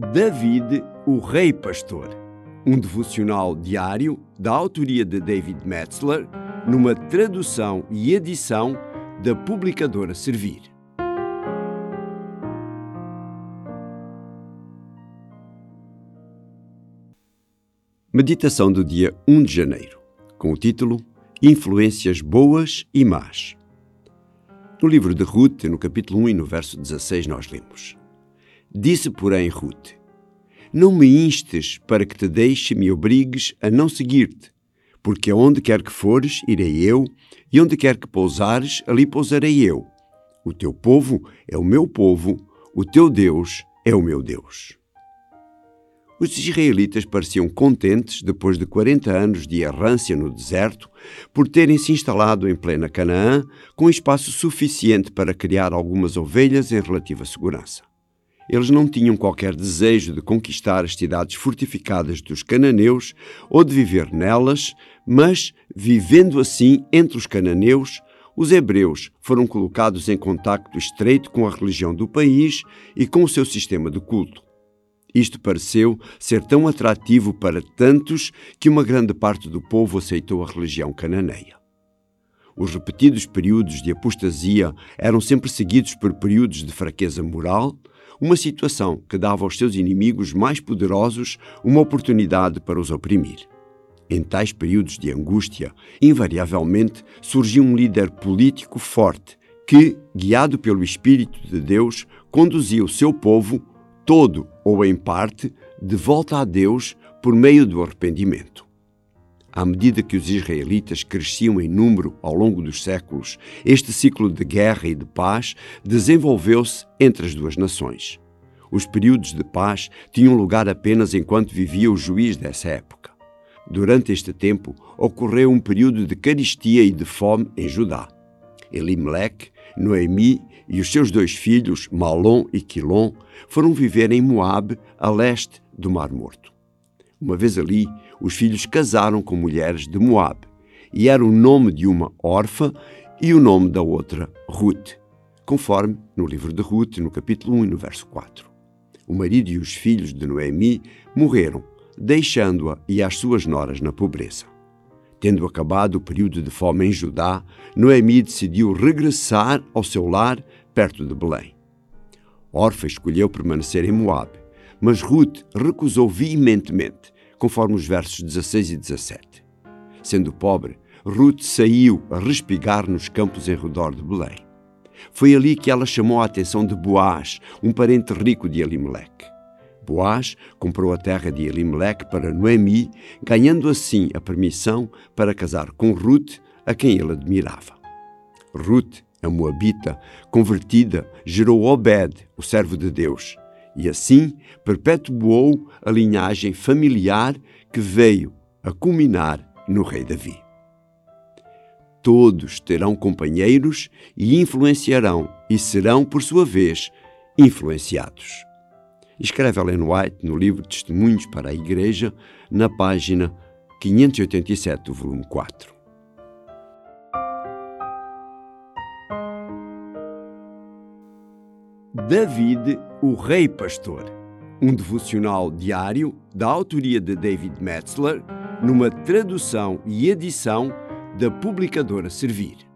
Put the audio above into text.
David, o Rei Pastor, um devocional diário da autoria de David Metzler, numa tradução e edição da publicadora Servir. Meditação do dia 1 de janeiro, com o título Influências Boas e Más. No livro de Ruth, no capítulo 1 e no verso 16, nós lemos: Disse, porém, Ruth: Não me instes para que te deixe me obrigues a não seguir-te, porque aonde quer que fores, irei eu, e onde quer que pousares, ali pousarei eu. O teu povo é o meu povo, o teu Deus é o meu Deus. Os israelitas pareciam contentes, depois de 40 anos de errância no deserto, por terem se instalado em plena Canaã, com espaço suficiente para criar algumas ovelhas em relativa segurança. Eles não tinham qualquer desejo de conquistar as cidades fortificadas dos cananeus ou de viver nelas, mas, vivendo assim entre os cananeus, os hebreus foram colocados em contacto estreito com a religião do país e com o seu sistema de culto. Isto pareceu ser tão atrativo para tantos que uma grande parte do povo aceitou a religião cananeia. Os repetidos períodos de apostasia eram sempre seguidos por períodos de fraqueza moral, uma situação que dava aos seus inimigos mais poderosos uma oportunidade para os oprimir. Em tais períodos de angústia, invariavelmente surgia um líder político forte que, guiado pelo Espírito de Deus, conduzia o seu povo, todo ou em parte, de volta a Deus por meio do arrependimento. À medida que os israelitas cresciam em número ao longo dos séculos, este ciclo de guerra e de paz desenvolveu-se entre as duas nações. Os períodos de paz tinham lugar apenas enquanto vivia o juiz dessa época. Durante este tempo, ocorreu um período de carestia e de fome em Judá. Elimeleque, Noemi e os seus dois filhos, Malom e Quilom, foram viver em Moabe, a leste do Mar Morto. Uma vez ali, os filhos casaram com mulheres de Moabe, e era o nome de uma órfã e o nome da outra Ruth, conforme no livro de Ruth, no capítulo 1 e no verso 4. O marido e os filhos de Noemi morreram, deixando-a e as suas noras na pobreza. Tendo acabado o período de fome em Judá, Noemi decidiu regressar ao seu lar perto de Belém. Orfa escolheu permanecer em Moabe, mas Ruth recusou veementemente, conforme os versos 16 e 17. Sendo pobre, Ruth saiu a respigar nos campos em redor de Belém. Foi ali que ela chamou a atenção de Boaz, um parente rico de Elimeleque. Boaz comprou a terra de Elimeleque para Noemi, ganhando assim a permissão para casar com Ruth, a quem ele admirava. Ruth, a moabita, convertida, gerou Obed, o servo de Deus, e assim perpetuou a linhagem familiar que veio a culminar no rei Davi. Todos terão companheiros e influenciarão e serão, por sua vez, influenciados. Escreve Ellen White no livro Testemunhos para a Igreja, na página 587 do volume 4. David, o Rei Pastor, um devocional diário da autoria de David Metzler, numa tradução e edição da publicadora Servir.